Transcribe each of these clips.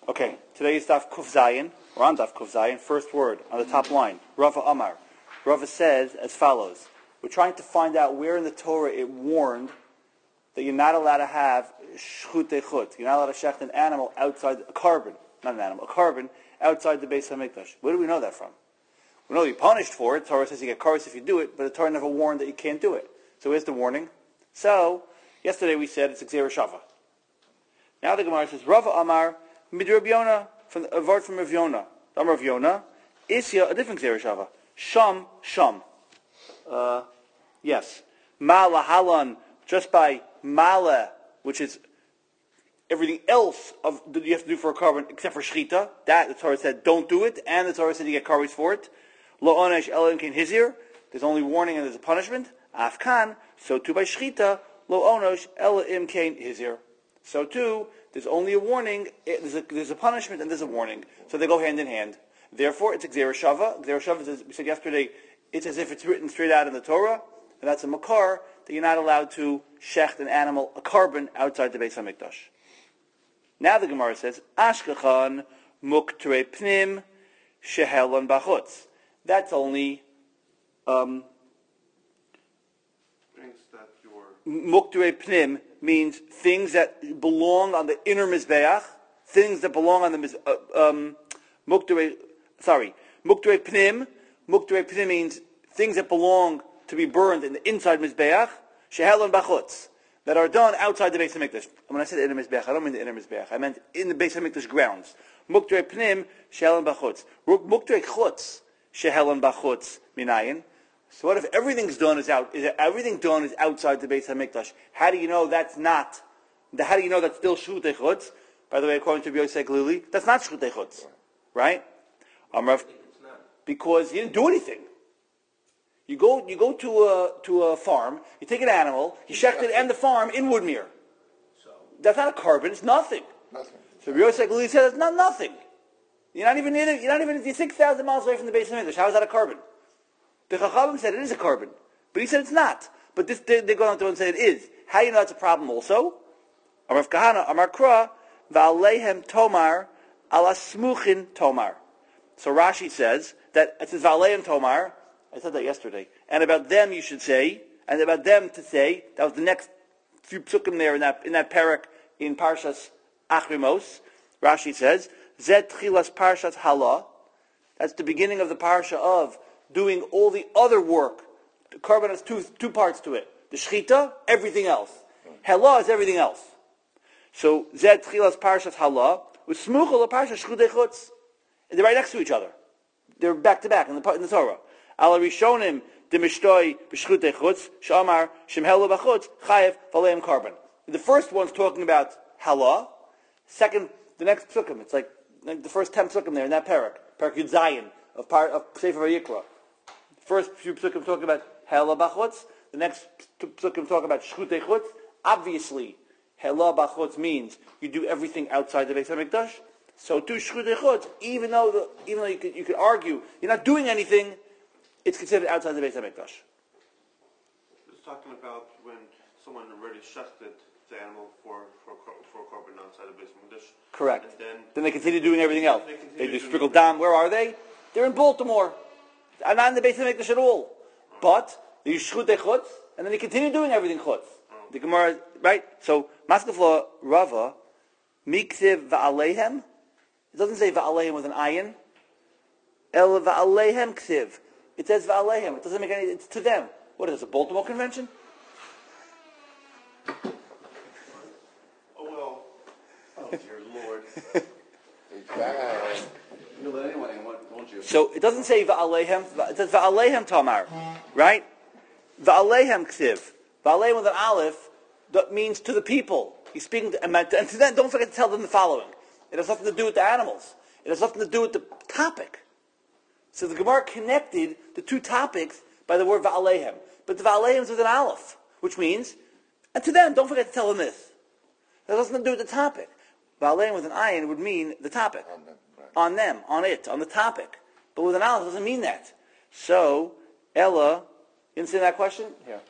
Okay, today is Daf Kuf Zayin. We're on Daf Kuf Zayin. First word on the top line. Rava Amar. Rava says as follows. We're trying to find out where in the Torah it warned that you're not allowed to have shchutei chutz. You're not allowed to shecht an animal outside, a carbon, not an animal, a carbon outside the Beis HaMikdash. Where do we know that from? We know you're punished for it. The Torah says you get kares if you do it, but the Torah never warned that you can't do it. So where's the warning? So, yesterday we said it's a Gzeira Shava. Now the Gemara says, Rava Amar, Mid Rav Yonah, from a word from Rav Yonah. Amar Rav Yonah, Isya, a different Gzeira Shava. Sham. Yes. Mala halan, just by mala, which is everything else that you have to do for a carbon except for shchita. That the Torah said don't do it, and the Torah said you get kares for it. Lo onesh ela imkein hizir. There's only warning and there's a punishment. Afkan. So too by shchita. Lo onesh ela imkein hizir. So too, there's only a warning. There's a punishment and there's a warning. So they go hand in hand. Therefore, it's a Gzeira Shava. Gzeira Shava, as we said yesterday, it's as if it's written straight out in the Torah, and that's a makar that you're not allowed to shecht an animal, a carbon, outside the Beis HaMikdash. Now the Gemara says, Ashkechan muktre pnim shehelon bachutz. That's only muktre pnim means things that belong on the inner mizbeach, things that belong on the muktre pnim. Muktre pnim means things that belong to be burned in the inside mizbeach. Shehelon bachutz, that are done outside the Beis HaMikdash. When I said inner mizbeach, I don't mean the inner mizbeach. I meant in the Beis HaMikdash grounds. Muktre pnim shehelon bachutz. Muktre chutz shehelon bachutz minayin. So what if everything's done everything done is outside the Beis HaMikdash? How do you know that's not? How do you know that's still shchutei chutz? By the way, according to Yosef Glili, that's not shchutei chutz, right? Because you didn't do anything. You go to a farm, you take an animal, you shecht it and the farm in Woodmere. So that's not a carbon. It's nothing. So Yosef Glili said it's not nothing. You're you're 6,000 miles away from the Beis HaMikdash. How is that a carbon? The Chachamim said it is a carbon, but he said it's not. But they go on to and say it is. How do you know that's a problem also? Amar Kahana, Amar Kra, Va'aleihem Tomar, Ala Smuchin Tomar. So Rashi says that it says Va'aleihem Tomar. I said that yesterday. And about them you should say, and about them to say, that was the next few psukim there in that parak in Parshas Achrimos. Rashi says, Zet Chilas Parshas Hala. That's the beginning of the parsha of doing all the other work. The carbon has two parts to it. The shchita, everything else. Hala is everything else. So, Zed Tchilas Parshas Hala, with Smuchel Parshas Shchutei Chutz. They're right next to each other. They're back to back in the Torah. Ala Rishonim, Demishtoi, B'Shchutei Chutz, Shamar, Shem Hela B'Chutz, Chayev, Valeim Carbon. The first one's talking about Hala. Second, the next psukim, it's like the first 10 psukim there in that parak Yud Zayin of Sefer Vayikra. First few psukim talk about Hela Bachutz. The next psukim talk about Shchutei Chutz. Obviously, Hela Bachutz means you do everything outside the Beis HaMikdash. So to Shchutei Chutz, even though you could argue you're not doing anything, it's considered outside the Beis HaMikdash. It's talking about when someone already shechted the animal for a carbon outside the Beis HaMikdash. Correct. And then they continue doing everything else. They do sprinkle dam. Where are they? They're in Baltimore. I'm not in the Beis HaMikdash at all. But they use shchutei chutz, and then they continue doing everything chutz. The Gemara, right? So, Maskefla Rava, Miktiv va'aleihem. It doesn't say va'aleihem with an ayin. El va'aleihem ktiv. It says va'aleihem. It doesn't make any. It's to them. What is this? A Baltimore convention? Oh dear Lord. You'll let anyone in, won't you? So it doesn't say va'aleihem. It says va'aleihem tamar, right? Va'aleihem ktiv. Va'aleihem with an aleph that means to the people. He's speaking to, and to them. Don't forget to tell them the following. It has nothing to do with the animals. It has nothing to do with the topic. So the Gemara connected the two topics by the word va'aleihem. But the va'aleihem is with an aleph, which means, and to them, don't forget to tell them this. It has nothing to do with the topic. Va'aleihem with an ayin would mean the topic. On them, on it, on the topic. But with an aleph, it doesn't mean that. So, Ella, you understand that question? Here.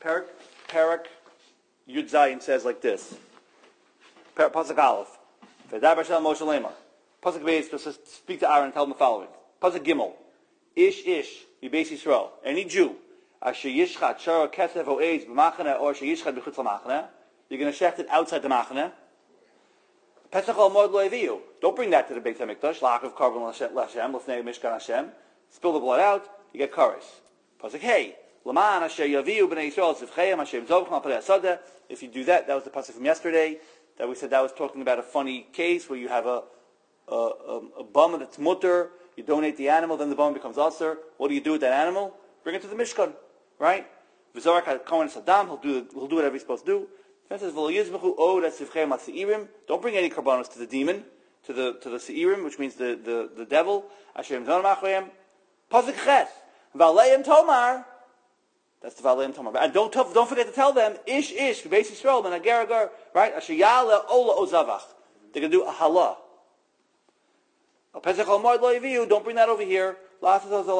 Parak Yud Zayin says like this. Pasuk Aleph. V'edar B'Shem Moshe Lemar. Pasuk Beis to speak to Aaron and tell him the following. Pasuk Gimel. Ish Yibes Yisrael. Any Jew. Asher Yishchat Shara Kesef O Eitz B'Machane or Asher Yishchat B'Chutz L'Machane. You're going to shecht it outside the Machane. Pesach Al Moed Lo Yaviu. Don't bring that to the Beit HaMikdash. La'achav Karban L'Hashem. L'fnei Mishkan Hashem. Spill the blood out. You get kares. Pasuk Hey. L'man Asher Yaviu B'nei Yisrael Tzivcheim Hashem Zovchim Al Parei Asada. If you do that, that was the pasuk from yesterday. That we said that was talking about a funny case where you have a bum that's mutter. You donate the animal, then the bum becomes usher. What do you do with that animal? Bring it to the Mishkan, right? V'zorak HaKohen Saddam. He'll do whatever he's supposed to do. Then it says V'lo Yizbechu Od Tzivcheim HaSeirim. Don't bring any karbanos to the demon, to the Seirim, which means the devil. Hashem Zon Machayim. Pasuk Ches. V'aleim Tomar. That's the Valeim Tomar. And don't forget to tell them, Ish, Beis Yisrael, Ben Agar, right? Asher Ya'ala Ola Ozavach. They're going to do a halah. Pesach Al Moed Lo Yaviu, don't bring that over here. So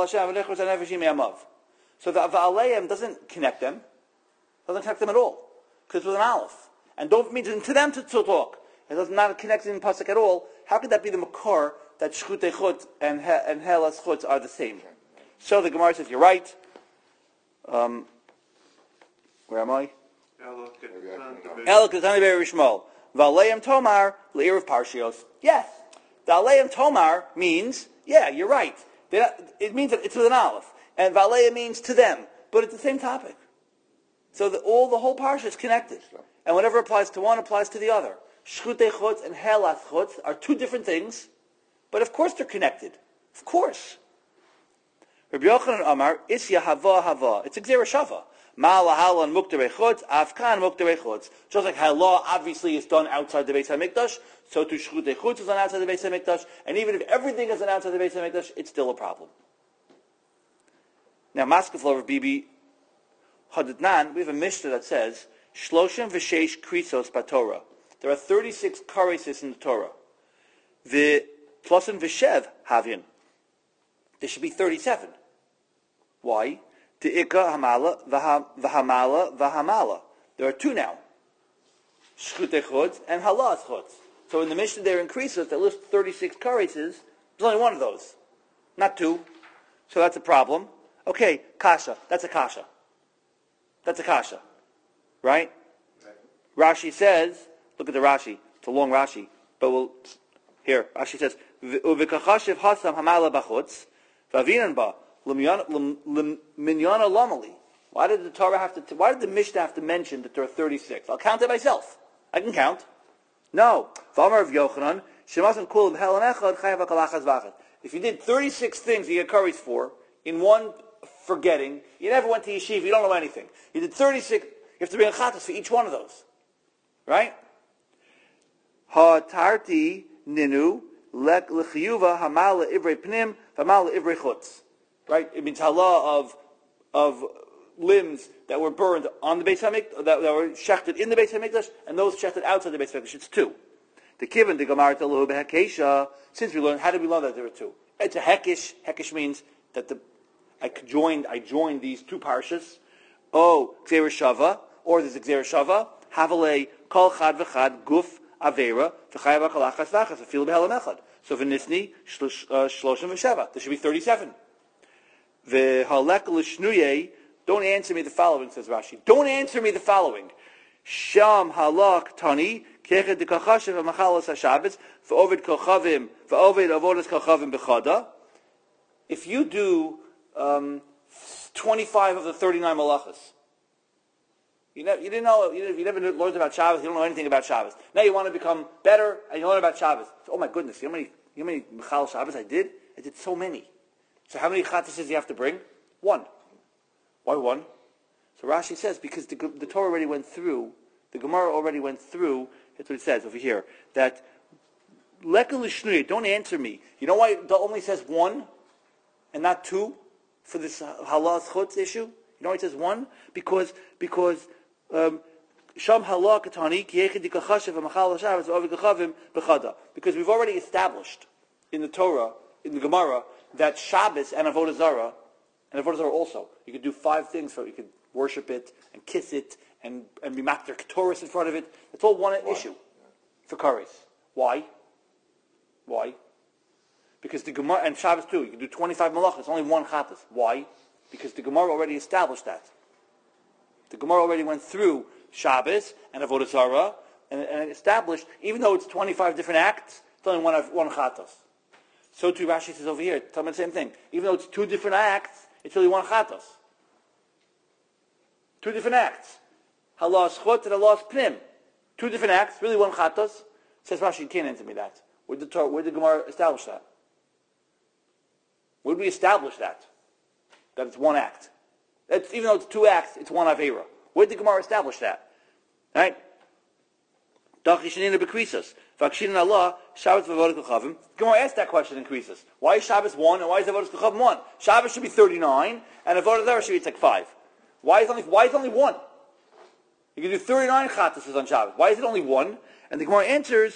the Valeim doesn't connect them. Doesn't connect them at all. Because it's with an aleph. And don't mean to them to talk. It does not connect in Pasuk at all. How could that be the makor that Shchutei Chut and Helas Chutz are the same? So the Gemara says, you're right. Where am I? El Ketani Be'er Rishmol. V'aleim Tomar Le'irav Parshios. Yes. The Aleim Tomar means, yeah, you're right. It means that it's with an aleph. And V'aleim means to them. But it's the same topic. So the whole parsha is connected. And whatever applies to one applies to the other. Shchutei Chutz and Helas Chutz are two different things. But of course they're connected. Of course. Rabbi Yochanan Amar, Isya Hava. It's a Gzera Shava. Ma'ala Halan Mukterei Chutz, Afkan Mukterei Chutz. Just like Halah obviously is done outside the Beit HaMikdash, so to Shchutei Chutz is done outside the Beit HaMikdash, and even if everything is done outside the Beit HaMikdash, it's still a problem. Now, Maskeflo of Bibi Hadidnan, we have a Mishnah that says, Shloshim V'Sheish Krisos Batorah. There are 36 karesis in the Torah. The Tlosin V'Shev Havyin. There should be 37. Why? Te'ika hamala, v'hamala. There are two now. Shchutei Chutz and halas chutz. So in the Mishnah there in Krisos that lists 36 karesis, there's only one of those. Not two. So that's a problem. Okay, kasha. That's a kasha. Right? Rashi says, look at the Rashi. It's a long Rashi. But Rashi says, Uvikachashiv hasam hamala b'chutz, v'avinan ba. Minyana Lomali. Why did the Mishnah have to mention that there are 36? I'll count it myself. I can count. No. V'amar of Yochanan, Shemasan kulam helan echad chayav kalachas v'achad. If you did 36 things you get kares for, in one forgetting, you never went to yeshiva, you don't know anything. You did 36, you have to bring a chatas for each one of those. Right? Ha-tarti ninu l'chiyuva hamala ivrei pnim v'hamala ivrei chutz. Right? It means halah of limbs that were burned on the Beis HaMikdash, that were shechted in the Beis HaMikdash, and those shechted outside the Beis HaMikdash. It's two. The kiven the Gemara telahu behekesha. Since we learned, how did we learn that there were two? It's a hekish. Hekish means that I joined these two parshas. Oh, Gzera Shava, or there's a Gzera Shava. Havalei kol chad v'chad guf avera v'chayav kalachas v'achas v'fil b'helam echad. So v'nisni shloshim v'sheva. There should be 37. V'halek l'shnuye. Don't answer me the following, says Rashi. Don't answer me the following. Sham halak tani kechet dekachashiv v'machalas haShabbos v'ovid kochavim v'ovid avodas kochavim b'chada. If you do 25 of the 39 malachas, you never learned about Shabbos. You don't know anything about Shabbos. Now you want to become better, and you learn about Shabbos. Oh my goodness! You know how many Michal Shabbos I did? I did so many. So how many chatzos do you have to bring? One. Why one? So Rashi says because the Torah already went through, the Gemara already went through. That's what it says over here. That lekel l'shnuya. Don't answer me. You know why it only says one and not two for this halas chutz issue? You know why it says one? Because sham halah katani kiyechid dikachashev v'machal hashavos v'ovid kachavim b'chada. Because we've already established in the Torah, in the Gemara, that Shabbos and Avodah Zarah also, you could do 5 things for, you could worship it and kiss it and be makter ketoris in front of it. That's all one issue for kares. Why? Because the Gemara, and Shabbos too, you can do 25 malachas, only one chatas. Why? Because the Gemara already established that. The Gemara already went through Shabbos and Avodah Zarah and established, even though it's 25 different acts, it's only one chatas. So too Rashi says over here, tell me the same thing. Even though it's two different acts, it's really one chatas. Two different acts. Halas chut and halas pnim. Two different acts, really one chatas. Says Rashi, you can't answer me that. Where did the Gemara establish that? Where did we establish that? That it's one act. Even though it's two acts, it's one Aveira. Where did the Gemara establish that? Right? Gemara asked that question in Krisos. Why is Shabbos 1 and why is Avodas Kochavim 1? Shabbos should be 39 and Avodah Zarah should be like 5. Why is it only 1? You can do 39 chatas on Shabbos. Why is it only 1? And the Gemara answers,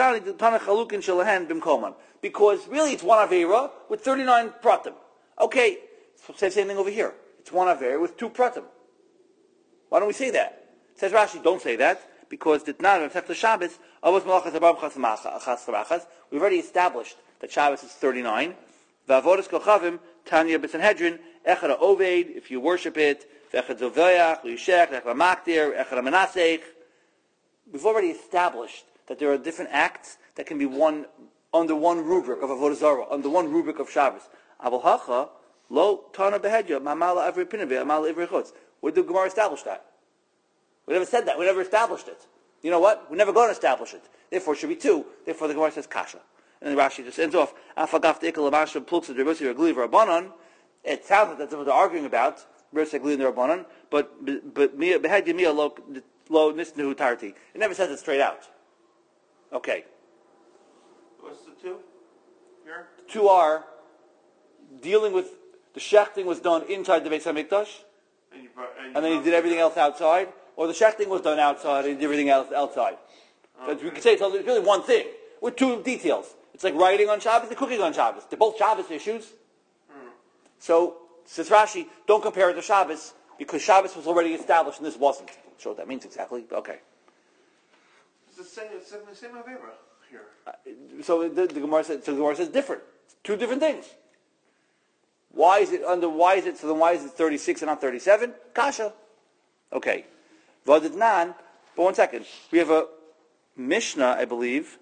because really it's one Aveira with 39 pratim. Okay, so say the same thing over here. It's one Aveira with 2 pratim. Why don't we say that? Says Rashi, don't say that, because we've already established that Shabbos is 39. V'avodas kochavim, Tanya b'Sanhedrin, echad oved, if you worship it, v'echad zovayach, l'yishech, echad maktir, echad menasech. We've already established that there are different acts that can be under one rubric of Avodah Zarah, under one rubric of Shabbos. Abul hacha lo tana behedya mamala every pinavi mamala every chutz. Where did the Gemara establish that? We never said that. We never established it. You know what? We're never going to establish it. Therefore, it should be 2. Therefore, the Gemara says kasha. And then Rashi just ends off. It sounds like that's what they're arguing about. But behedya mia lo nisnu tarti. It never says it straight out. Okay. What's the 2 here? The 2 are dealing with the shechting was done inside the Beis Hamikdash, and then he did everything else outside, or the shechting was done outside and he did everything else outside. Okay. So we could say it's really one thing with 2 details. It's like writing on Shabbos and cooking on Shabbos. They're both Shabbos issues. So says Rashi, don't compare it to Shabbos because Shabbos was already established and this wasn't. I'm not sure what that means exactly, but okay. It's the same Aveira here. So the Gemara says different. It's 2 different things. Why is it 36 and not 37? Kasha. Okay. Vadidnan, but 1 second. We have a Mishnah, I believe,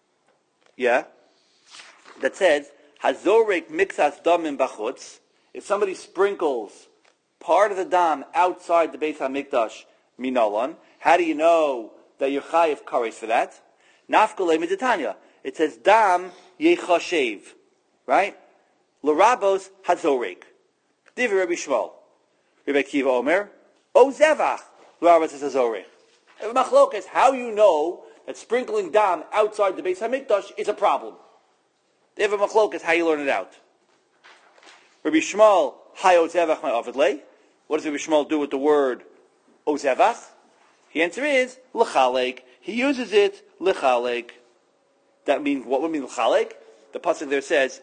that says, Hazorek mixas damim bachutz, if somebody sprinkles part of the dam outside the Beis HaMikdash minalan, how do you know that you're chayiv kares for that? Nafkalei miditanya. It says dam yechashev, right? L'rabos hazorek. Divi Rabbi Shmuel. Rabbi Akiva Omer. O zevach. L'rabos hazorek. Machlokes, how you know that sprinkling dam outside the Beis HaMikdash is a problem? They have a machlokes, how you learn it out. Rabbi Shmuel, hay o zevach my avidlei. What does Rabbi Shmuel do with the word o zevach? The answer is l'chalek. He uses it l'chalek. That means, what would mean l'chalek? The pasuk there says,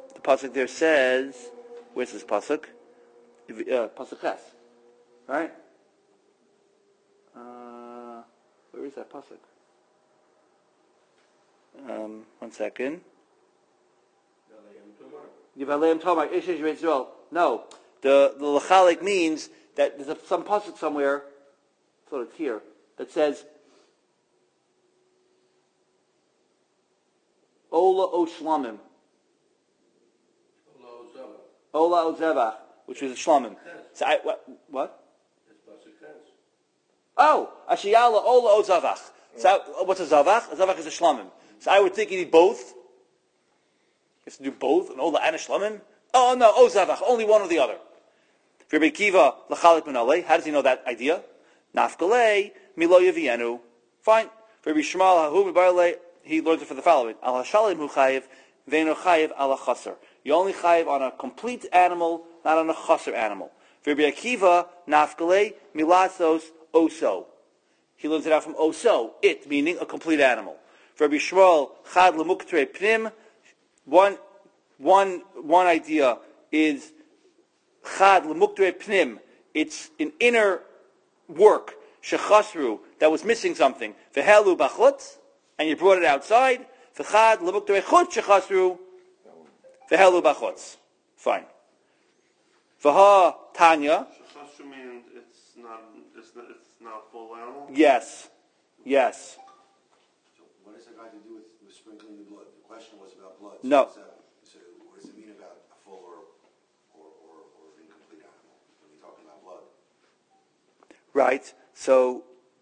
where's this pasuk? Pasuk Ches, right? Where is that pasuk? 1 second. No, the l'chalek means that there's some pasuk somewhere, so it's here, that says Ola o shlamim. Ola o zevach, which is a shlamim. So what? Oh, Ashiyala Ola o zavach. So what's a zavach? A zavach is a shlamim. So I would think you need both. You have to do both, an Ola and a shlamim. Oh no, o zavach, only one or the other. For Rabbi Kiva, l'chalik minalei, how does he know that idea? Nafkalei, milo yavienu. Fine. For Rabbi Shmuel, hahu mibarlei, he learns it for the following. Al hashalim hu chayiv, ve'eno chayiv ala chaser. You only chayiv on a complete animal, not on a chaser animal. For Rabbi Akiva, nafkalei, milasos, oso. He learns it out from oso, it, meaning a complete animal. For Rabbi Shmuel, chad lemuktre pnim, one idea is chad lemuktre pnim it's an inner work, shechasru, that was missing something. V'helu b'chutz, and you brought it outside. V'chad l'mukterei chutz shechasru, v'helu b'chutz. Fine. V'ha Tanya. Shechasru means it's not a full animal? Yes. So what does that got to do with sprinkling the blood? The question was about blood. No. So what does it mean about a full or incomplete animal when we're talking about blood? Right. So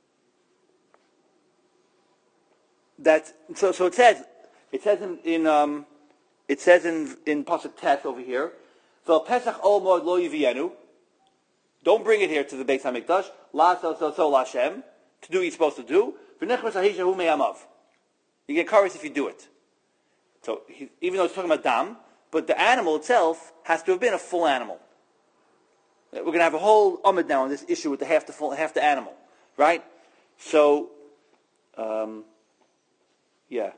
it says in Pasuk Tet over here, Vel Pesach Ol Moed Lo Yivienu. Don't bring it here to the Beit Hamikdash. La so Lashem, to do what you're supposed to do. V'nechmas Ahisha Hu Me'amav. You get kares if you do it. So even though it's talking about dam, but the animal itself has to have been a full animal. We're going to have a whole amud now on this issue with the half the animal, right? So, yeah.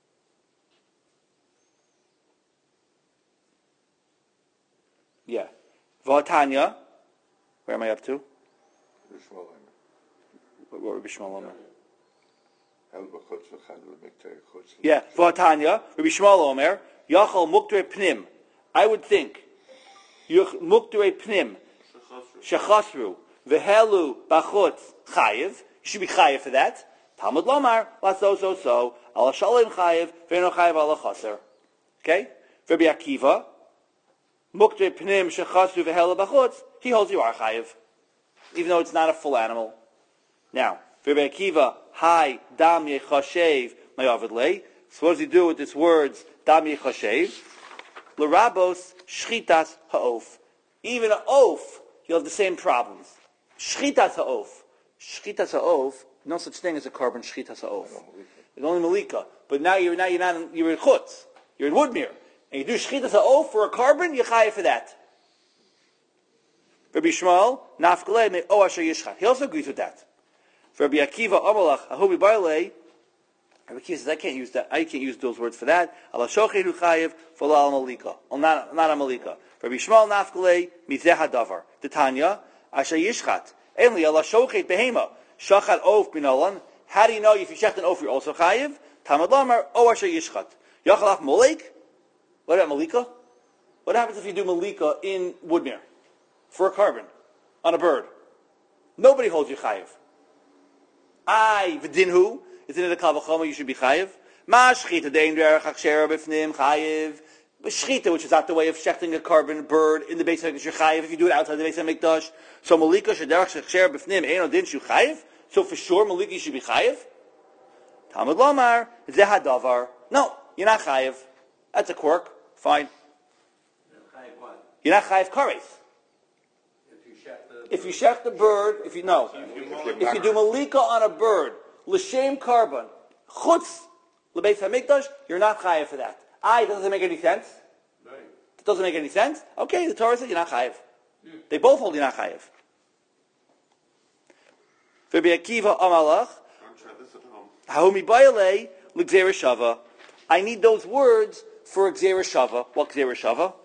V'atanya, where am I up to? What were Rabbi Shmuel Omer? Yeah, V'atanya, Rabbi Shmuel Omer, Yachal Mukterei Pnim. I would think, Mukterei Pnim, Shechasru, V'helu Bachutz Chayiv. You should be Chayiv for that. Talmud Lomar, so. Ala Shalom Chayiv, Ve'eno Chayiv ala Chaser. Okay? Rabbi Akiva, Mukterei Pnim Shechasru V'helu Bachutz. He holds you are Chayiv, even though it's not a full animal. Now, Rabbi Akiva, Hai Dam Yechashev Mayavid Lei. So what does he do with these words? Dam Yechashev. L'rabos Shchitas Ha'of. Even an oaf, you'll have the same problems. Shchitas ha'of. Shchitas ha'of, no such thing as a carbon shchitas ha'of. It's only malika. But now you're in chutz. You're in Woodmere. And you do shchitas ha'of for a carbon, you're chayav for that. Rabbi Shmuel, nafkalei me o asher yishchat. He also agrees with that. For Rabbi Akiva, amalach, ahubi barlei, Rabbi Akiva says, I can't use those words for that. Allah shochedu chayav, for la malika. Not a malika. Rabbi Shmuel nafkalei mizeh hadavar. The Tanya asher yishchat. Only Allah shochet behema shachat of binolan. How do you know if you shecht an of you're also chayiv? Tamad lamar o asher yishchat. Yachalach molik. What about malika? What happens if you do malika in Woodmere for a carbon on a bird? Nobody holds you chayiv. V'dinhu is in the kavachama. You should be chayiv. Ma shchita dein derech hakshera b'fnim chayiv. Shchita, which is not the way of shechting a carbon bird in the Beis Hamikdash, you're chayiv. If you do it outside the Beis Hamikdash, so malika shederach shechshera b'fnim eino din shu chayiv. So for sure, malika you should be chayiv. Talmud lomar zeh hadavar. No, you're not chayiv. That's a quirk. Fine. You're not chayiv kares. If you shech the bird, if you do malika on a bird, l'shem carbon, chutz l'beis hamikdash, you're not chayiv for that. Doesn't make any sense. Right. It doesn't make any sense. Okay, the Torah says you're not chayiv. They both hold you're not chayiv. Rabbi Akiva amalach, ha'umi bayalei l'gzera shava. I need those words for a gzera shava. What gzera shava?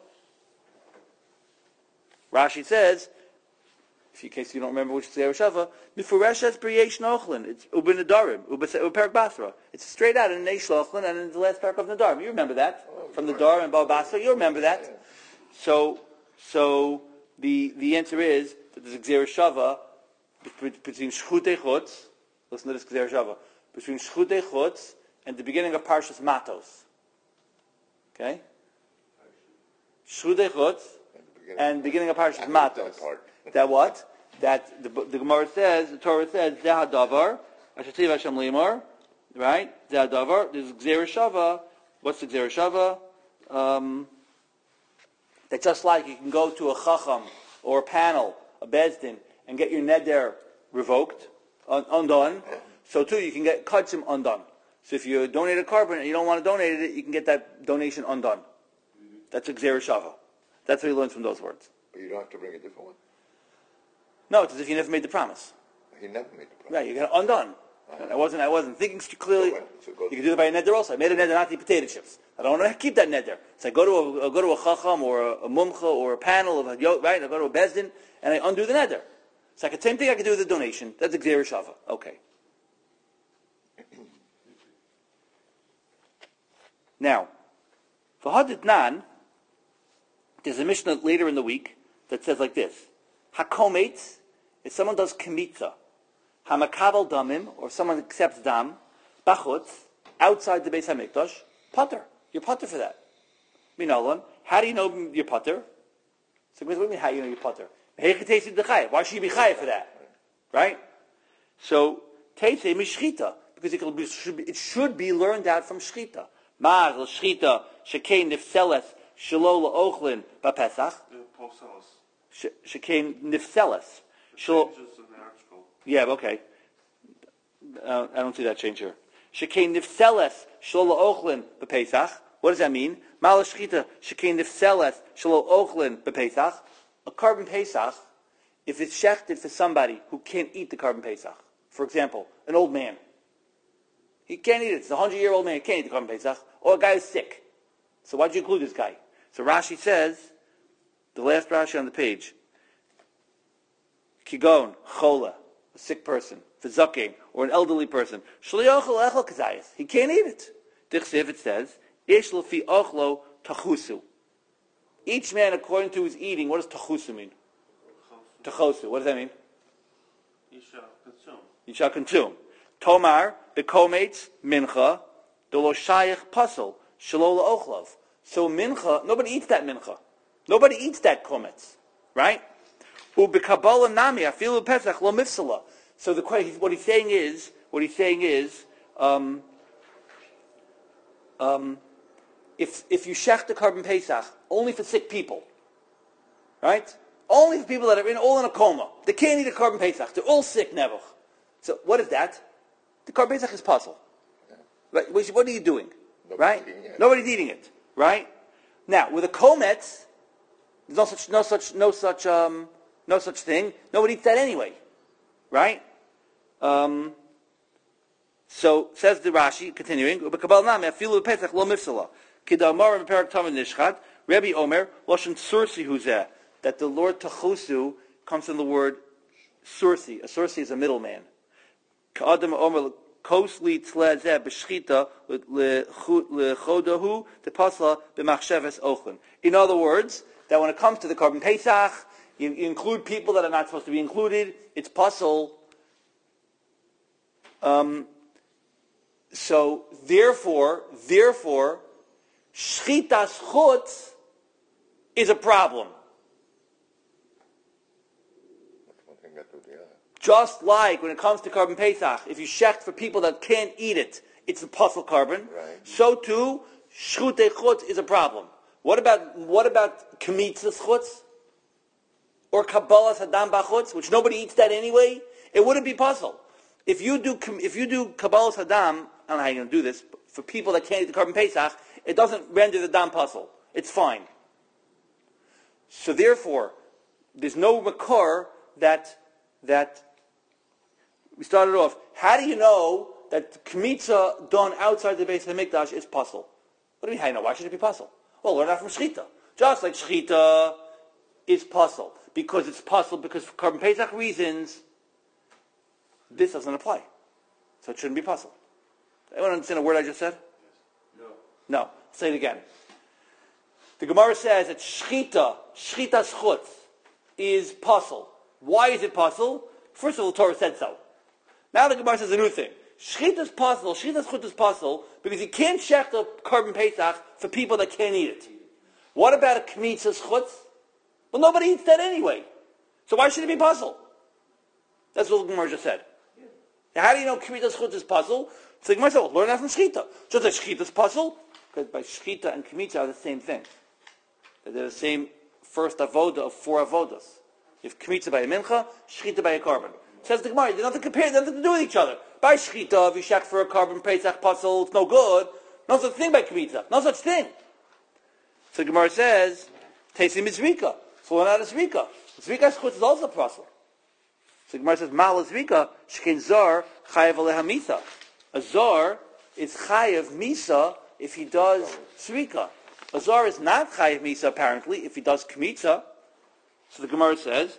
Rashi says, in case you don't remember which Gzera Shava, Mifureshes B'Yesh Nochlin. It's Ubin Nadarim, Uperak Basra. It's straight out in Neish Nochlin and in the last parak of Nadarim. You remember that from the Dar and Bal Basra. You remember that. So the answer is that there's a Gzera Shava between Shchutei Chutz. Listen to this Gzera Shava between Shchutei Chutz and the beginning of Parshas Matos. Okay, Shchutei Chutz and beginning of Parshas Matos. That what? That the Gemara says, the Torah says, Zeh hadavar, Ashativ Hashem limor, right? Zeh hadavar, there's Gzera Shava. What's the Gzera Shava? That just like you can go to a chacham or a panel, a bezdin, and get your neder revoked, undone, so too you can get kachim undone. So if you donate a carbon and you don't want to donate it, you can get that donation undone. That's a Gzera Shava. That's what he learns from those words. But you don't have to bring a different one. No, it's as if you never made the promise. He never made the promise. Right, you got it undone. I wasn't thinking clearly. You can do it by a neder also. I made a neder not to eat potato chips. I don't want to keep that neder. So I go to a chacham or a mumcha or a panel of a right. I go to a bezdin and I undo the neder. It's like the same thing I can do with the donation. That's a Gzeira Shava. Okay. Now, for Hadit Nan, there's a Mishnah later in the week that says like this: Hakometz, if someone does kemitza, Hamakabel damim, or someone accepts dam, bachutz, outside the Beis Hamikdash, pater. You're pater for that. Minalan, how do you know you're pater? So what do you mean how do you know you're pater? Why should you be chayav for that? Right? So, teisei mishchita, because it should be learned out from shchita. Ma'az l'shchita shekein nifseles shelo la'ochlin ba'pesach. Shekein nifseles. Yeah, okay. I don't see that change here. Shekein nifseles shelo la'ochlin ba'pesach. What does that mean? Ma'al l'shchita shekein nifseles shelo la'ochlin ba'pesach. A carbon pesach, if it's shechted for somebody who can't eat the carbon pesach, for example, an old man, he can't eat it. It's a 100-year-old man. He can't eat the carbon pesach. Or a guy who's sick. So why'd you include this guy? So Rashi says, the last Rashi on the page, Kigon, chola, a sick person, v'zakein, or an elderly person, shliyochel echel kazayis. He can't eat it. Dichsiv, it says, ish lefi ochlo tachusu. Each man, according to his eating, what does tachusu mean? Tachosu. What does that mean? You shall consume. You shall consume. Tomar, bekometz, mincha, delo shayach pasel, shelo la'ochlov. So mincha, nobody eats that mincha. Nobody eats that kometz. Right? Ubekabala nami, afilu pesach, lo mifsala. So what he's saying is, if you shech the carbon pesach only for sick people, right? Only for people that are all in a coma. They can't eat a carbon pesach. They're all sick, nebuch. So what is that? The carbon pesach is puzzle. Yeah. Right? What are you doing? Nobody's eating it. Right? Now, with a kometz, there's no such thing. Nobody eats that anyway. Right? So says the Rashi, continuing, Rabbi Omer, Lashon Sursi Huzeh, that the Lord Tachusu comes from the word Sursi. A Sursi is a middleman. Ka'adam Omer Kosli Tzlezeh B'Shchita Lechodahu Tepasla B'Machsheves Ochlin. In other words, that when it comes to the carbon Pesach, you include people that are not supposed to be included. It's puzzle. So therefore, Shchitas Chutz is a problem. Just like when it comes to carbon Pesach, if you shecht for people that can't eat it, it's a puzzle carbon. Right. So too, Shchutei Chutz is a problem. What about Kemitzas Chutz? Or Kabbalas Hadam Bachutz, which nobody eats that anyway? It wouldn't be puzzle. If you do Kabbalas Hadam, I don't know how you're going to do this, but for people that can't eat the carbon Pesach, it doesn't render the dam puzzle. It's fine. So therefore, there's no makor that we started off. How do you know that kmitza done outside the Beis Hamikdash is puzzle? What do you mean? How do you know? Why should it be puzzle? Well, learn that from shchita. Just like shchita is puzzle because it's puzzle because for carbon Pesach reasons, this doesn't apply, so it shouldn't be puzzle. Anyone understand a word I just said? No. I'll say it again. The Gemara says that shchita's chutz is puzzle. Why is it puzzle? First of all, the Torah said so. Now the Gemara says a new thing. Shchita's chutz is puzzle because you can't shech the carbon Pesach for people that can't eat it. What about a kmitza's chutz? Well, nobody eats that anyway. So why should it be puzzle? That's what the Gemara just said. Now, how do you know kmitza's chutz is puzzle? So the Gemara said, well, learn that from shchita. Just like shchita's puzzle, because by shchita and kmitza are the same thing. They're the same first avoda of 4 avodas. You have kmitza by a mincha, shchita by a carbon. Says the Gemara, they don't have to compare, they don't have to do with each other. By shchita, if you shech for a carbon pesach puzzle, it's no good. No such thing by kmitza. No such thing. So the Gemara says, Teisim is Zrika. So learn out of Zrika. Zrika's chutz is also a puzzle. So the Gemara says, Mal Zrika, shkin zar, chayav aleha misa. A zar is chayav misa if he does Zrika. A zar is not chayav misa apparently if he does kmitza. So the Gemara says,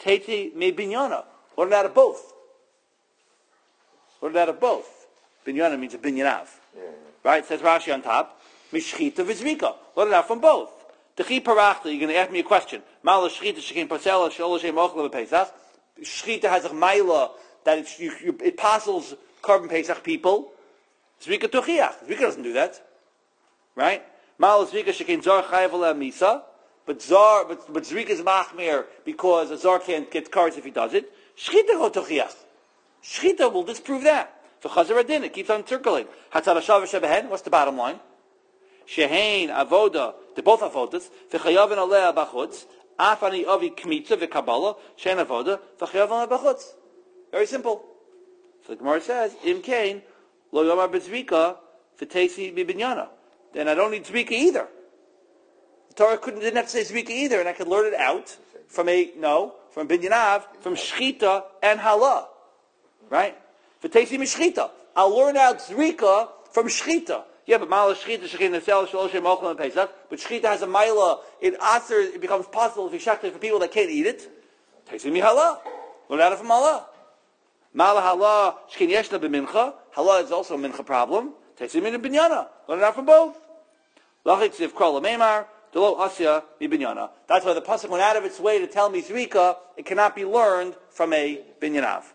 Teiti me binyana. Learn it out of both. Learn it out of both. Binyana means a binyanav. Right? It says Rashi on top. Mishchita v'zrika. Learn it out from both. Techi parachta, you're going to ask me a question. Mala shchita shekin pasela shol shem ochla b'pesach. Shchita has a maila that it passes carbon pesach people. Zrika tuchiach. Zrika doesn't do that. Right? Mala zrika shekin zar chayav misa. But Zrika is machmir because a Zar can't get cars if he does it. Shchita go tochiach. Shchita will disprove that. So Chazar Adin, it keeps on circling. Hatzad Hashav Shebehen, what's the bottom line? Shehein, Avoda, they're both Avodas. V'chayavin aleh bachutz. Afani avi kmitza v'kabbalah. Shehein Avoda. V'chayavin aleh bachutz. Very simple. So the Gemara says, Im kain, lo yomar b'zrika, v'teisi bibinyana. Then I don't need Zrika either. Torah didn't have to say Zrika either, and I could learn it out from Binyanav, from Shchita and Hala. Right? V'teisi mishchita. I'll learn out Zrika from Shchita. Yeah, but Mala Shchita, Shechin Nesel, Shol Shem Ochel and Pesach. But Shchita has a Maila. It becomes possible if you shechted for people that can't eat it. Teisi mi Hala. Learn out from Hala. Mala Hala, Shechin Yeshna b'mincha. Hala is also a mincha problem. Teisi mi Binyana. Learn it out from both. Lachik Ziv Kral Meimar. That's why the pasuk went out of its way to tell me Zrika, it cannot be learned from a binyanav.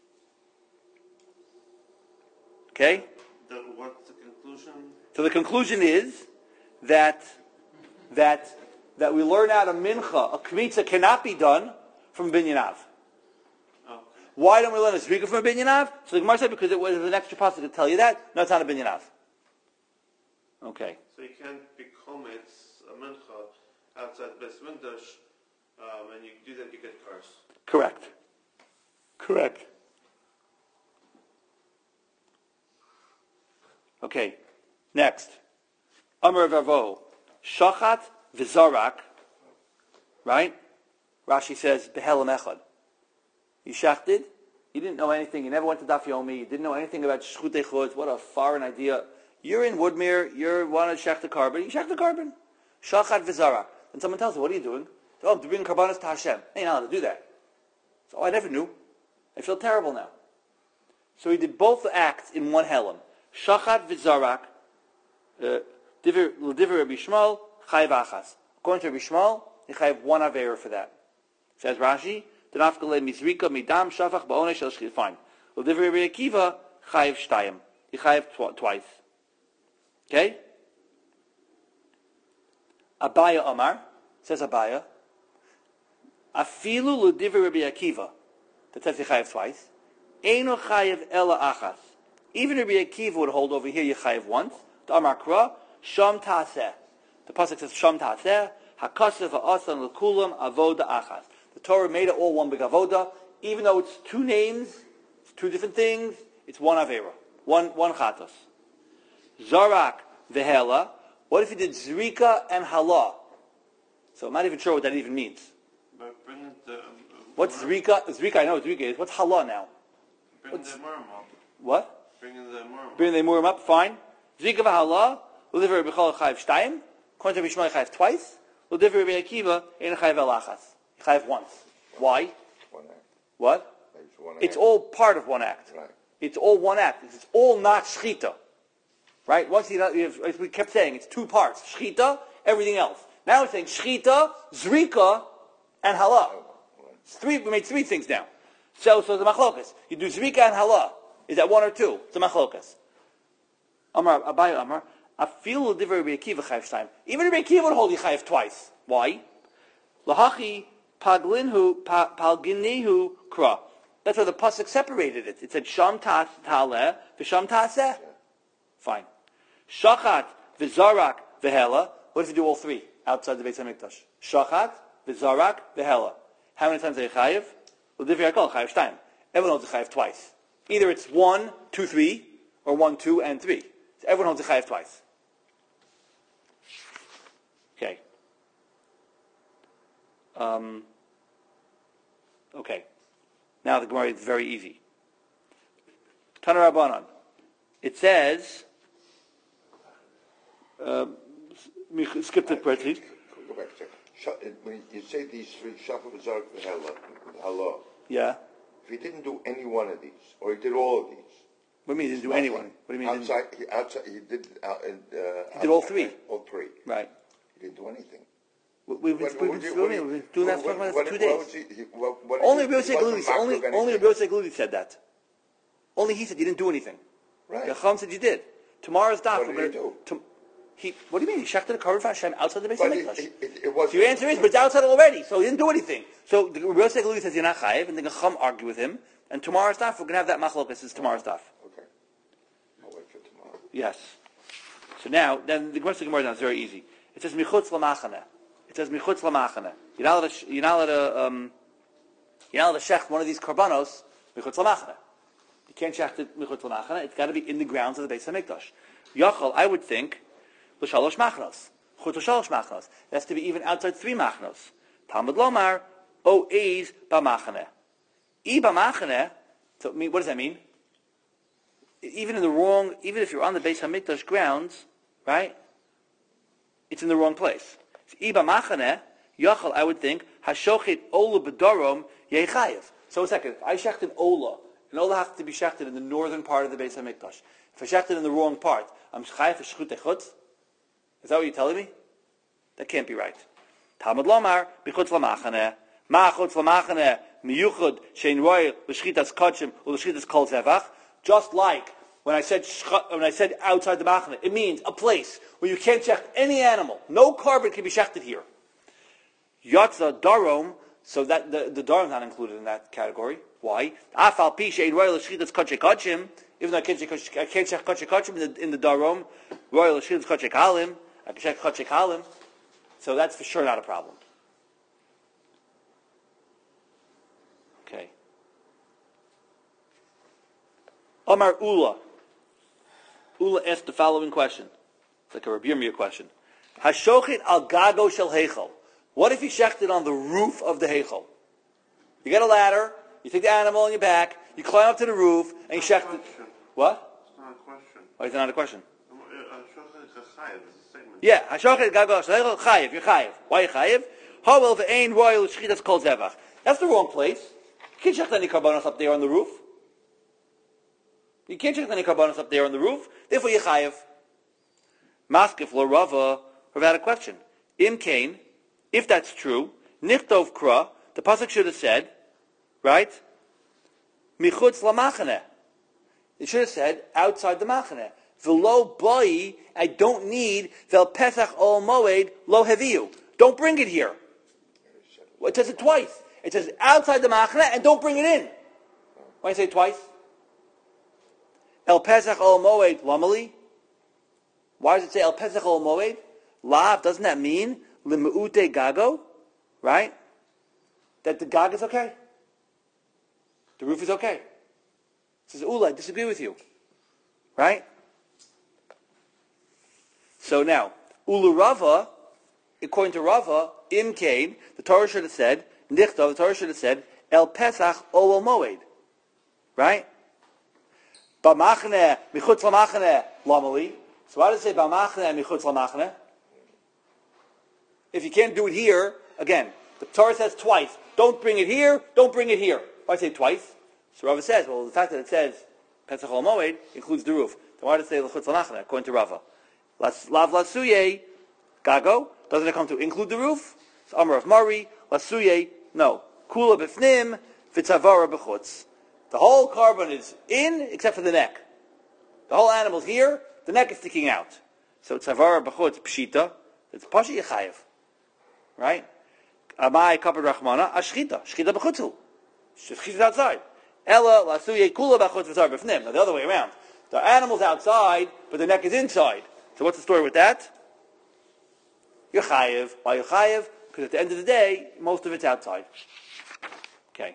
Okay? What's the conclusion? So the conclusion is that we learn out a mincha, a kmitza cannot be done from a binyanav. Oh. Why don't we learn a Zrika from a binyanav? So the Gemara said because it was an extra pasuk to tell you that. No, it's not a binyanav. Okay. So you can't become it. Mincha outside Beis Mikdash, and you do that, you get cars. Correct. Okay. Next. Amar Vavo. Shachat v'zarak. Right? Rashi says, Behelam echad. You shachted. You didn't know anything. You never went to Daf Yomi. You didn't know anything about Shchutei Chutz. What a foreign idea. You're in Woodmere. You want to shach the carbon. You shach the carbon. Shachat v'zarak. And someone tells you, what are you doing? Oh, I'm doing karbanos to Hashem. Hey, now to do that. So I never knew. I feel terrible now. So he did both acts in one helam. Shachat v'zarak. Divrei Rabbi Shmuel, chayiv achas. According to Rabbi Shmuel, he chayiv one aveira for that. Says Rashi, D'nafkale mizrika midam shafach ba'onei shel shchit. Fine. Divrei Rabbi Akiva, chayiv shtayim. He chayiv twice. Okay? Abaya Amar, says Abaya, Afilu l'divrei Rabbi Akiva, that says Yechayev twice, Eino chayev ela achas. Even Rabbi Akiva would hold over here Yechayev once. The Amar Kra, Sham Taseh. The pasuk says Sham Taseh, Hakasev ha'asan l'kulam avoda achas. The Torah made it all one big avoda, even though it's two names, it's two different things, it's one avera, one chatos. Zarak v'hela. What if he did Zrika and Hala? So I'm not even sure what that even means. But bring the... What's Zrika? Zrika, I know what Zrika is. What's Hala now? Bring the Murim up. What? Bring the Murim up. Bring the Murim up, fine. Zrika v'Hala, L'divrei Rabbi Chol chayiv shtayim. According to Rabbi Shmuel, chayiv twice. L'divrei Rabbi Akiva, ein chayiv el achas. Chayiv once. Why? One act. What? It's act. all part of one act. Right. It's all one act. It's all not shchita. Right? Once as we kept saying, it's two parts. Shchita, everything else. Now we're saying Shchita, Zrika, and Hala. We made three things now. So the machlokas. You do Zrika and Hala. Is that one or two? It's a machlokas. Amar, Abaya Amar, Afilu divrei Rabbi Akiva chayiv shtayim. Even Rabbi Akiva would hold chayiv twice. Why? Lahachi palginihu kra. That's why the pasuk separated it. It said Sham Taleh v'Sham Taseh. Fine. Shachat v'zarak v'hela. What if you do all three outside the Beit HaMikdash? Shachat v'zarak v'hela. How many times are you chayiv? Well, divrei Hakol chayiv shtayim. Everyone holds a chayiv twice. Either it's 1, 2, 3, or 1, 2, and 3. So everyone holds a chayiv twice. Okay. Okay. Now the Gemara is very easy. Tana Rabbanan. It says, skip the parentheses. Go back a second. When you say these three, Shafa, V'Zarek, V'Hallah, Yeah. if he didn't do any one of these, or he did all of these, What do you mean he didn't do anyone? What do you mean? He did all three. All three. Right. He didn't do anything. We've been doing that for 2 days. Only Rabbi Yosef Gludi said that. Only he said you didn't do anything. Right. The Chacham said you did. Tomorrow's daf. What did he do? What do you mean? He shechted a carbon for Hashem outside the Beis HaMikdash. So your answer is, but it's outside already, so he didn't do anything. So the Rabbi Yosef Gludi says you're not chayiv, and the Chacham argue with him. And tomorrow's daf, we're going to have that machlokas. Is tomorrow's daf. Okay. I'll wait for tomorrow. Yes. So now, then the question Gemara is very easy. It says michutz lamachane. It says michutz lamachane. You're not allowed to shecht one of these karbanos michutz lamachane. You can't shecht it michutz lamachane. It's got to be in the grounds of the Beis HaMikdash. Yachal, I would think, l'shalosh machnos. Chutz l'shalosh machnos. It has to be even outside 3 machnos. Talmud lomar o eis b'machane. I b'machane. So what does that mean? Even if you're on the Beis HaMikdash grounds, right? It's in the wrong place. Iba machane, yachal, I would think, hashochet ola b'darom yechayev. So a second, if I shecht an ola has to be shechted in the northern part of the Beis HaMikdash. If I shecht it in the wrong part, I'm chayev for shchut echutz? Is that what you're telling me? That can't be right. Talmud lomar, b'chutz lamachane, ma'achutz lamachane, miyuchud, shein roy, l'shchitas kachim, l'shchitas kol zevach. Just like when I said outside the machane, it means a place where you can't shecht any animal. No carbon can be shechted here. Yatza darom, so that the darom is not included in that category. Why? Afal pi shein royal l'shchitas kachim kachim. Even though I can't shecht kachim kachim in the darom, royal l'shchitas kachim halim, I can shecht kachim halim. So that's for sure not a problem. Okay. Omar Ula. Ula asked the following question. It's like a Rabbi Yirmiyah question. Hashochet al gago shel heichal. What if you shechted on the roof of the heichal? You get a ladder, you take the animal on your back, you climb up to the roof, and you shecht it. What? It's not a question. Why is it not a question? Hashochet is a chayev. It's a statement. Yeah. Hashochet al gago shel heichal. Chayev. You're chayev. Why are you chayev? Ha'el ve'ein royal shchitas kol zevach. That's the wrong place. You can't shecht any karbanos up there on the roof. You can't check any karbanos up there on the roof. Therefore, you chayev. Maskif lo Rava. Rav had a question. Im kain, if that's true, nichtov kra. The pasuk should have said, right? Michutz lamachane. It should have said outside the machane. V'lo boi. I don't need vel pesach ol moed lo heviu. Don't bring it here. Well, it says it twice. It says outside the machane and don't bring it in. Why do you say it twice? El Pesach Ol Moed Lamali. Why does it say El Pesach Ol Moed? Lav, doesn't that mean Limu'ute Gago? Right? That the Gag is okay? The roof is okay. It says, Ula, I disagree with you. Right? So now, Ulu Rava, according to Rava, Im Kain, the Torah should have said, Nichtav, the Torah should have said, El Pesach Ol Moed. Right? B'machne, michutz l'machne, lamali. So why does it say b'machne, michutz l'machne? If you can't do it here, again, the Torah says twice, don't bring it here, don't bring it here. Why say twice? So Rava says, well, the fact that it says Pesach ol Moed includes the roof. Then why does it say l'chutz l'machne, according to Rava? Lav lasuye, gago, doesn't it come to include the roof? It's Amar of Mari, lasuye, no. Kula b'fnim, v'tzavara b'chutz. The whole carbon is in, except for the neck. The whole animal's here, the neck is sticking out. So tzavara b'chutz pshita, it's pasha yechayev. Right? Amai kapad rachmana, ashchita, shchita b'chutzu. Shchita outside. Ella lasuye kula b'chutz v'tzar b'fnim. Now the other way around. The animal's outside, but the neck is inside. So what's the story with that? You're chayev. Why you're chayev? Because at the end of the day, most of it's outside. Okay.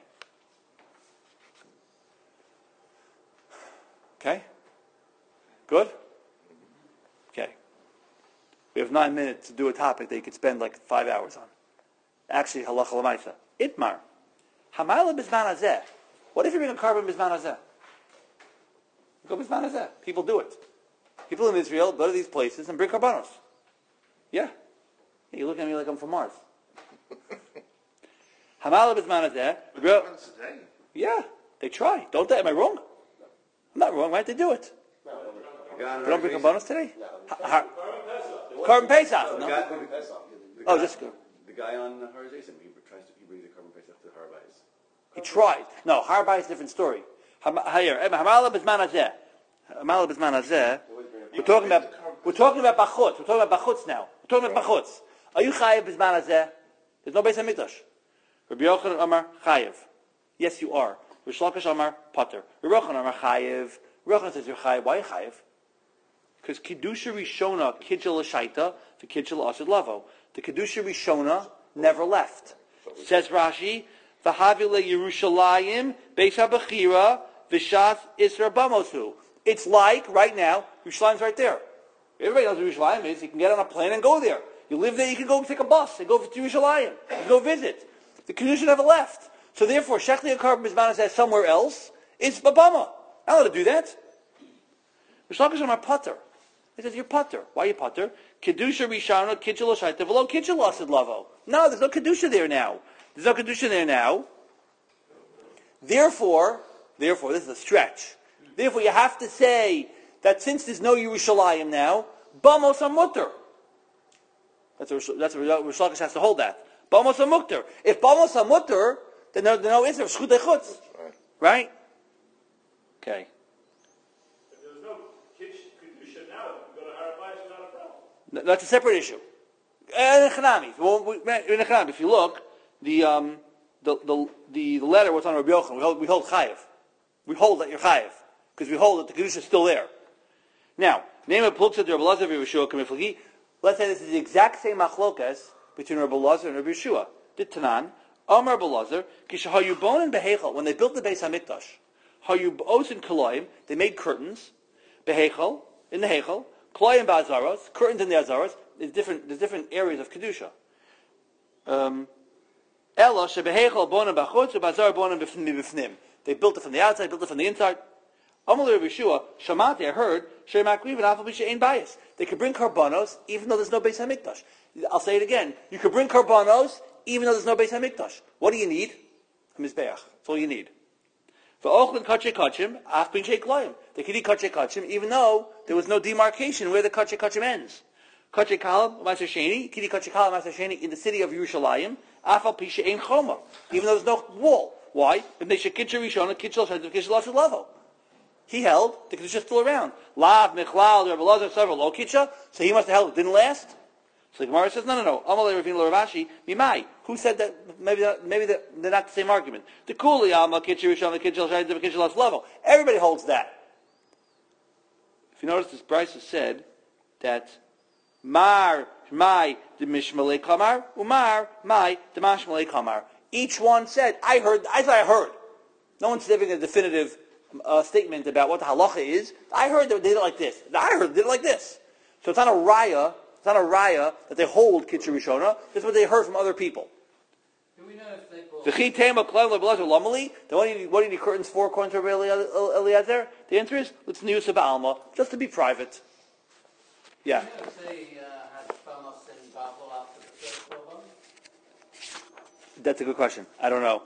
Okay? Good? Okay. We have 9 minutes to do a topic that you could spend like 5 hours on. Actually, halacha l'maisa. Itmar. Hamayla bizman hazeh. What if you bring a carbon bizman hazeh? Go bizman hazeh. People do it. People in Israel go to these places and bring carbonos. Yeah. Hey, you look at me like I'm from Mars. Hamala Bisman Hazeh. Yeah, they try. Don't they? Am I wrong? I'm not wrong, right? They do it. They don't bring Karbanos today? Carbon Pesach, no? Oh, just go. The guy on Har Jason, he brings the carbon Pesach to Har Bayis. He tried. No, Har Bayis is a different story. Hamala Bisman Hazeh. Hamala Bisman Hazeh. We're talking about Bachutz. We're talking about Bachutz now. We're talking about Bachutz. Are you Chayev Bisman Hazeh? There's no Beis HaMikdash. Rabbi Yochanan Amar Chayev. Yes, you are. Rish Lakish Amar Pater. Rabbi Yochanan Amar Chayev. Rabbi Yochanan says you're Chayev. Why are you Chayev? Because Kedusha Rishona Kidshel L'Shaita the Kidshel Asid Lavo. The Kedusha Rishona never left. Says Rashi, V'havile Yerushalayim Beis HaBechira V'shas Isra Bamosu. It's like, right now, Yerushalayim's right there. Everybody knows where Yerushalayim is. You can get on a plane and go there. You live there, you can go take a bus and go to Yerushalayim. You can go visit. The Kedusha never left. So therefore, Shechli and Carbon Bisman says somewhere else, it's Babama. I'm not allowed to do that. Rish Lakish Amar Pater. He says, you're Pater. Why are you Pater? Kedusha Rishana, Kidshel L'Shaita, V'lo Kidshel Asid Lavo. No, there's no Kedusha there now. There's no Kedusha there now. Therefore, this is a stretch. Therefore, you have to say that since there's no Yerushalayim now, Bamos HaMutter. That's what Rish Lakish has to hold that. Bamos HaMutter. If Bamos HaMutter, then there's no Isra, Shchutei Chutz. Right? Okay. If there's no Kedusha now, if you go to Har Bayis, it's not a problem. That's a separate issue. In Echanami, if you look, the letter was on Rabbi Yochanan. We hold Chayev. We hold that you're Chayev. Because we hold that the Kedusha is still there. Now, name of Pluksa to Rabbi Lazar Yeshua Kamiflagi. Let's say this is the exact same machlokas between Rabbi Lazar and Rabbi Yeshua. Did Tanan, Amar Rabbi Lazar, Kishahayu Bonin Behechel, when they built the Beis HaMikdash, Hayu Osin Kaloim, they made curtains, Behechel, in the Hechel, Kaloim Ba'azaros, curtains in the Azaros, there's different areas of Kedusha. Ela Shebehechel Bonin Bachutz, Ba'azar Bonin Bifnim. They built it from the outside, built it from the inside. Amal Rabbi Yeshua, Shamati, I heard, Shemakriv and Afal Bisha ain't bias. They could bring karbanos even though there's no Beis HaMikdash. I'll say it again. You could bring karbanos even though there's no Beis HaMikdash. What do you need? A Mizbeach. That's all you need. For Ochlin Kachay Kachim, Af Bin Sheik Loyim. They could eat Kachay Kachim even though there was no demarcation where the Kachay Kachim ends. Kachay Kalam, Maser Sheni, Kidi Kachay Kalam, Maser Sheni, in the city of Yerushalayim, Afal Pisha ain't Choma. Even though there's no wall. Why? If they should Kitcher Rishon, Kitchel Shad, Kitchel Ashad Level. He held the Kedusha is still around. Lav, Michlal, Rabbi Lazar, several Lo Kitcha, so he must have held it didn't last. So the Gemara says, no. Amalei Ravina Ravashi, Mimai. Who said that? Maybe they're not the same argument. The Kuli Alma Kitcher Rishon, the Kitchel Shad, the Kitchel Ashad Level. Everybody holds that. If you notice, this Bryce has said that Mar Mai the Mishmalei Kamar, Umar Mai the Mashmalei Kamar. Each one said, I heard. No one's giving a definitive statement about what the halacha is. I heard they did it like this. I heard they did it like this. So it's not a raya. It's not a raya that they hold Kitcher Rishona. This is what they heard from other people. Do we know if they brought... What do you need curtains for, according to Rabbi Eliezer? The answer is, let's use a ba'alma, just to be private. Yeah. Do we know if they had Bamos and Babel after the first Korban? That's a good question. I don't know.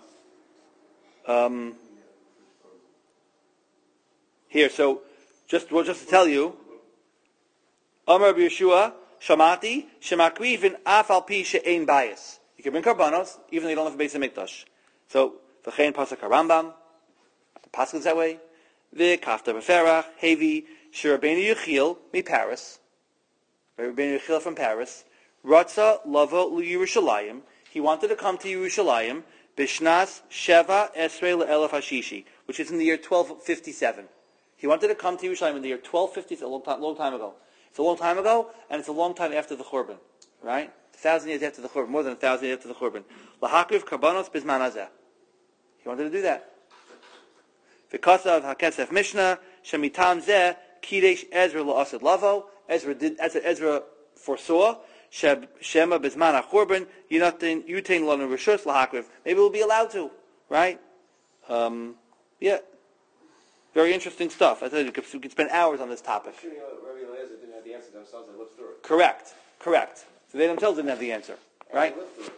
Here, so just to tell you, Amar Rabbi Yeshua, Shamati, Shemakrivin Afal Pi She'ein Bias. You can bring karbanos even though you don't have a Beis HaMikdash. So V'chein Pasuk HaRambam, the Pasuk is that way. V'kafta B'ferach Hevi Shirabbeinu Yechiel Mi Paris. Rabbeinu Yechiel from Paris. Ratza Lavo L'Yerushalayim. He wanted to come to Yerushalayim. Bishnas Sheva Esrei Le'elef Hashishi, which is in the year 1257. He wanted to come to Yerushalayim in the year 1250. It's a long time ago. It's a long time ago, and it's a long time after the Churban, right? 1,000 years after the Churban, more than 1,000 years after the Churban. Lahakriv karbanos bizman hazeh. He wanted to do that. V'kasav hakesef Mishnah shemitam zeh kidesh Ezra la'asid lavo. Ezra foresaw shema bizman hachurban yutein lanu rishus lahakriv. Maybe we'll be allowed to, right? Yeah. Very interesting stuff. I tell you, we could spend hours on this topic. Rabbi Eliezer didn't have the answer themselves, they lived through it. Correct. So they themselves didn't have the answer, right?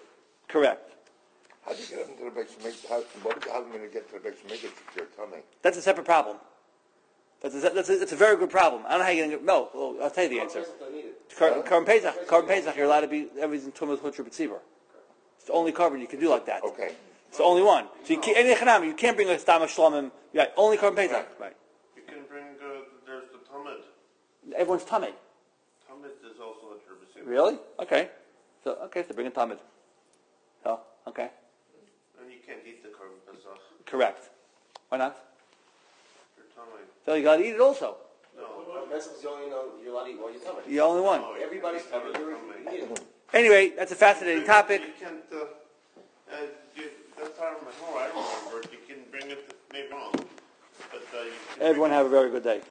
Correct. How do you get up into the Beis Hamikdash? How am I going to get to the Beis Hamikdash if you're tummy? That's a separate problem. That's a very good problem. I don't know how you're going to no. Well, I'll tell you the answer. Korban Pesach, you're allowed to be everything tumah chutz b'tzibur. It's the only korban you can do like that. Okay. It's the only one. So you can't bring a stam shlomim. Right, only korban Pesach. Right. You can bring, there's the Talmud. Everyone's tummy. Talmud is also a turbicid. Really? Okay. So bring a Talmud. Oh, okay. And you can't eat the Korban Pesach. Correct. Why not? Your tummy. So you got to eat it also. No. Korban Pesach is the only you're allowed to eat while you're tummy. The only one. Oh, Everybody's covered. Anyway, that's a fascinating topic. You can't, that's how I remember. You can bring it, maybe wrong. But you can Everyone have a very good day.